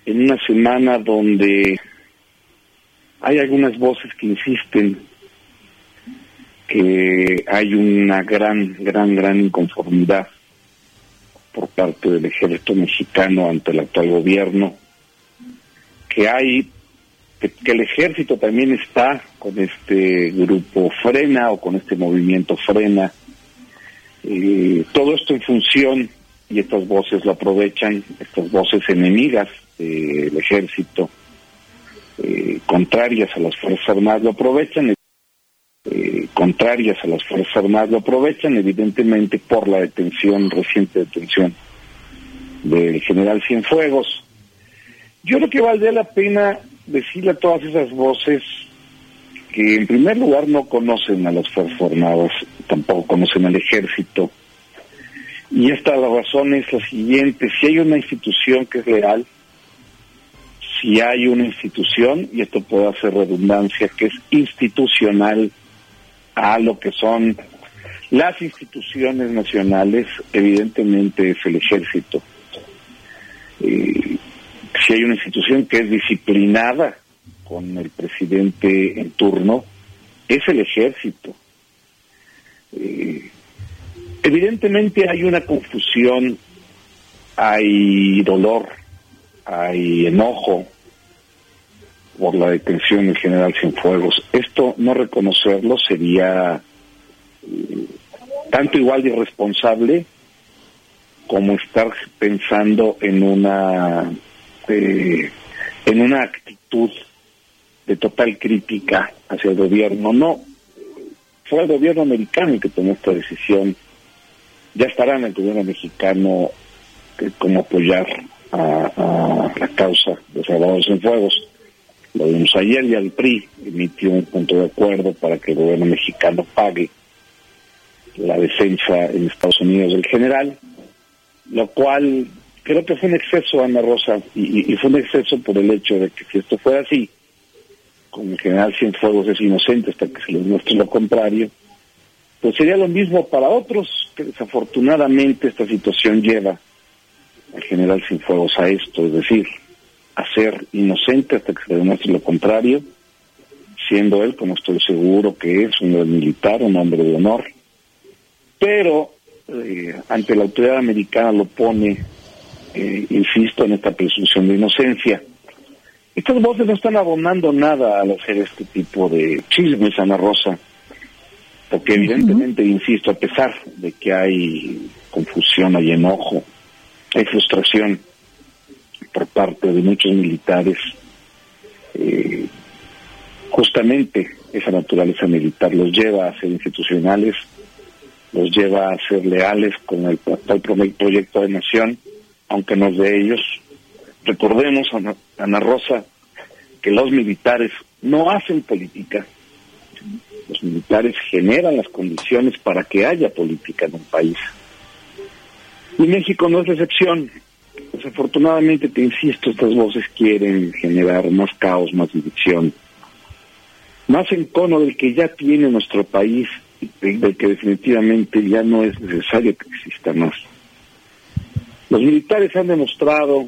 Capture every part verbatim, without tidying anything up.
en una semana donde hay algunas voces que insisten que hay una gran, gran, gran inconformidad por parte del ejército mexicano ante el actual gobierno, que hay, que, que el ejército también está con este grupo Frena o con este movimiento Frena, eh, todo esto en función, y estas voces lo aprovechan, estas voces enemigas del ejército, eh, contrarias a las Fuerzas Armadas lo aprovechan, eh, contrarias a las Fuerzas Armadas lo aprovechan, evidentemente por la detención, reciente detención del general Cienfuegos. Yo creo que valdría la pena decirle a todas esas voces que en primer lugar no conocen a las Fuerzas Armadas, tampoco conocen al ejército, y esta razón es la siguiente: si hay una institución que es leal, si hay una institución, y esto puede hacer redundancia, que es institucional a lo que son las instituciones nacionales, evidentemente es el ejército. Eh, si hay una institución que es disciplinada con el presidente en turno, es el ejército. Eh, evidentemente hay una confusión, hay dolor, hay enojo por la detención del general Cienfuegos. Esto, no reconocerlo, sería eh, tanto igual de irresponsable como estar pensando en una eh, en una actitud de total crítica hacia el gobierno. No, fue el gobierno americano el que tomó esta decisión. Ya estará en el gobierno mexicano eh, como apoyar a, a la causa de Salvador Cienfuegos. Lo vimos ayer, ya el P R I emitió un punto de acuerdo para que el gobierno mexicano pague la defensa en Estados Unidos del general, lo cual creo que fue un exceso, Ana Rosa, y, y fue un exceso por el hecho de que si esto fuera así, como el general Cienfuegos es inocente hasta que se les muestre lo contrario, pues sería lo mismo para otros, que desafortunadamente esta situación lleva al general Cienfuegos a esto, es decir, a ser inocente hasta que se le demuestre lo contrario, siendo él, como estoy seguro que es, un gran militar, un hombre de honor, pero eh, ante la autoridad americana lo pone, eh, insisto, en esta presunción de inocencia. Estas voces no están abonando nada al hacer este tipo de chismes, Ana Rosa, porque evidentemente, uh-huh. insisto, a pesar de que hay confusión, hay enojo, hay frustración por parte de muchos militares, eh, justamente esa naturaleza militar los lleva a ser institucionales, los lleva a ser leales con el actual proyecto de nación, aunque no es de ellos. Recordemos, Ana, Ana Rosa, que los militares no hacen política. Los militares generan las condiciones para que haya política en un país. Y México no es la excepción. Desafortunadamente, te insisto, estas voces quieren generar más caos, más división, más encono del que ya tiene nuestro país, del que definitivamente ya no es necesario que exista más. Los militares han demostrado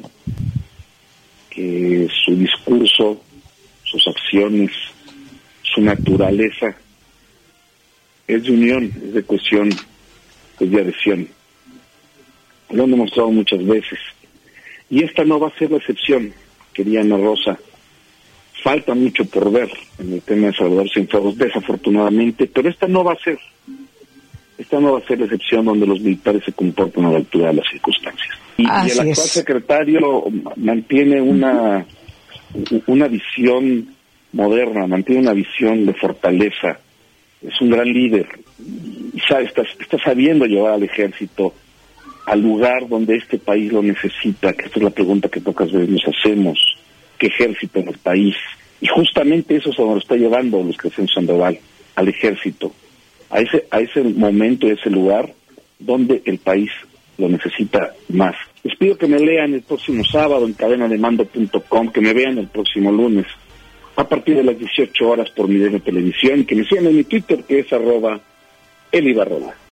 que su discurso, sus acciones, su naturaleza es de unión, es de cohesión, es de adhesión. Lo han demostrado muchas veces. Y esta no va a ser la excepción, querida Ana Rosa. Falta mucho por ver en el tema de Salvador Cienfuegos, desafortunadamente, pero esta no va a ser. Esta no va a ser la excepción donde los militares se comportan a la altura de las circunstancias. Y, y el actual es. secretario mantiene una, una visión moderna, mantiene una visión de fortaleza. Es un gran líder y sabe, está, está sabiendo llevar al ejército al lugar donde este país lo necesita, que esta es la pregunta que pocas veces nos hacemos: ¿qué ejército en el país? Y justamente eso es a donde lo está llevando Luis Crescencio Sandoval, al ejército, a ese, a ese momento, a ese lugar donde el país lo necesita más. Les pido que me lean el próximo sábado en cadena de mando punto com, que me vean el próximo lunes a partir de las dieciocho horas por Milenio Televisión, que me sigan en mi Twitter, que es arroba Eli Barrola.